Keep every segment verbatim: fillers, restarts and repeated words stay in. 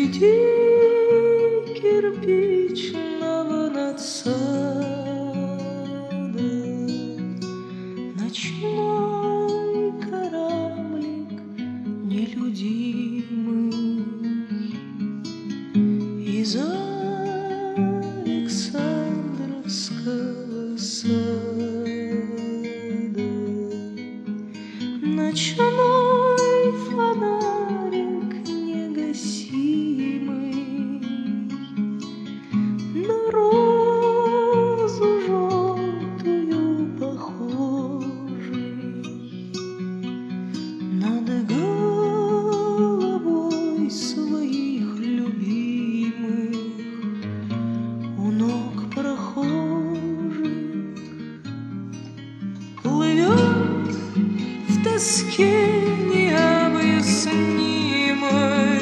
Среди кирпичного надсада ночной кораблик нелюдимый из Александровского сада. Ночной фонарик негасимый на розу желтую похожий, над головой своих любимых у ног прохожих плывет в тоске необъяснимой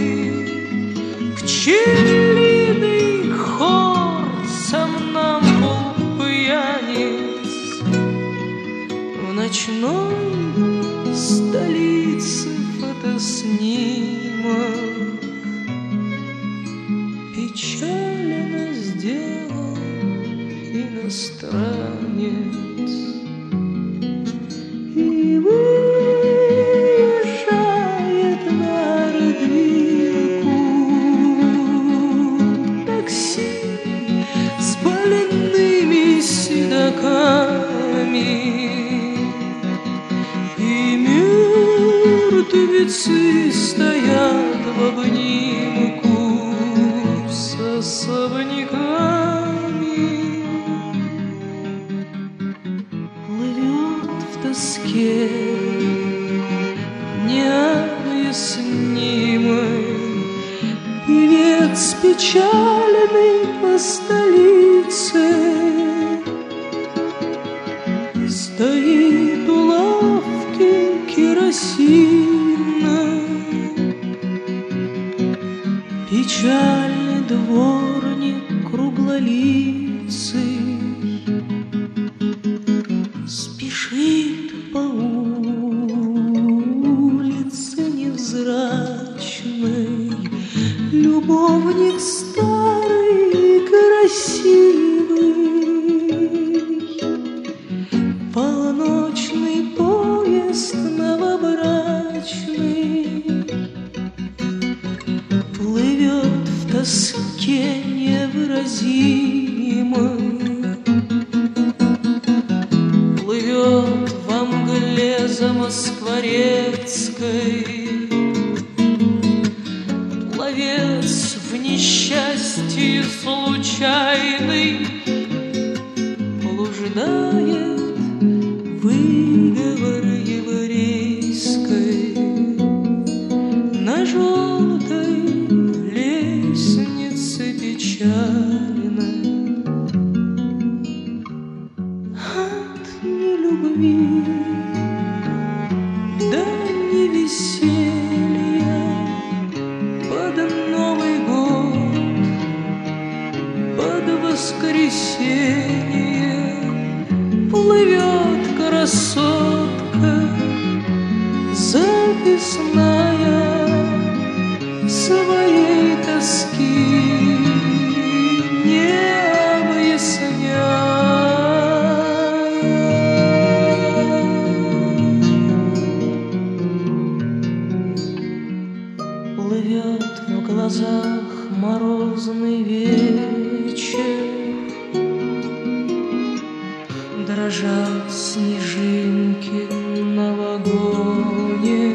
пчелиный хор сомнамбул пьяниц в ночной столице фотоснимок печально сделал иностранец. И выезжает на Радвилку такси с больными седаками, и мертвецы стоят в обнимку с особняками. Плывет в тоске необъяснимой певец печальный по столице, стоит у лавки керосинной, печальный дворник круглолицый спешит по улице невзрачной, любовник старый и красивый, полночный поезд новобрачный плывет в тоске невыразимой, плывет во мгле замоскворецкой, пловец в несчастье случайный блуждает выговор еврейской на желтой лестнице печальной. От нелюбви до невеселья под Новый год, под воскресенье плывет красотка записная своей тоски не объясняя. Плывет в глазах морозный вечер, дрожат снежинки на вагоне.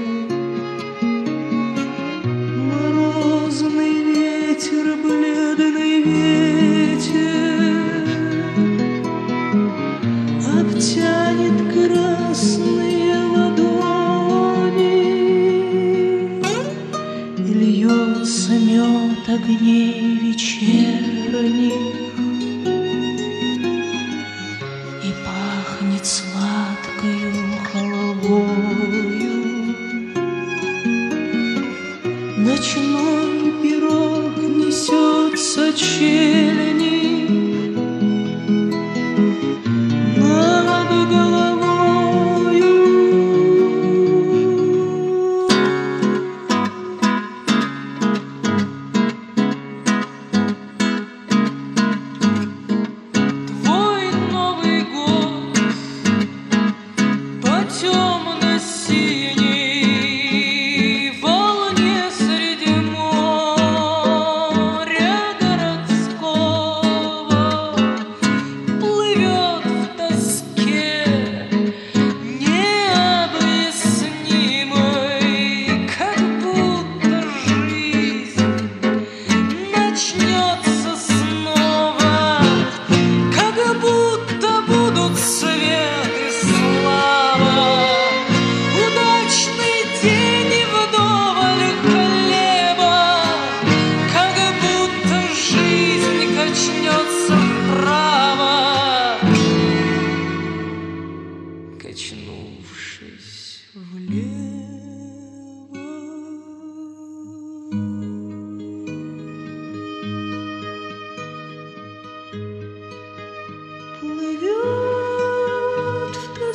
Морозный ветер, бледный ветер обтянет красные ладони, и льется мед огней вечерних, и пахнет сладкою халвою. Ночной пирог несется челяди над головою.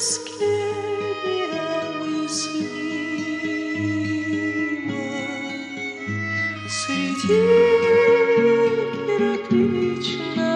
тоске необъяснимой среди кирпичных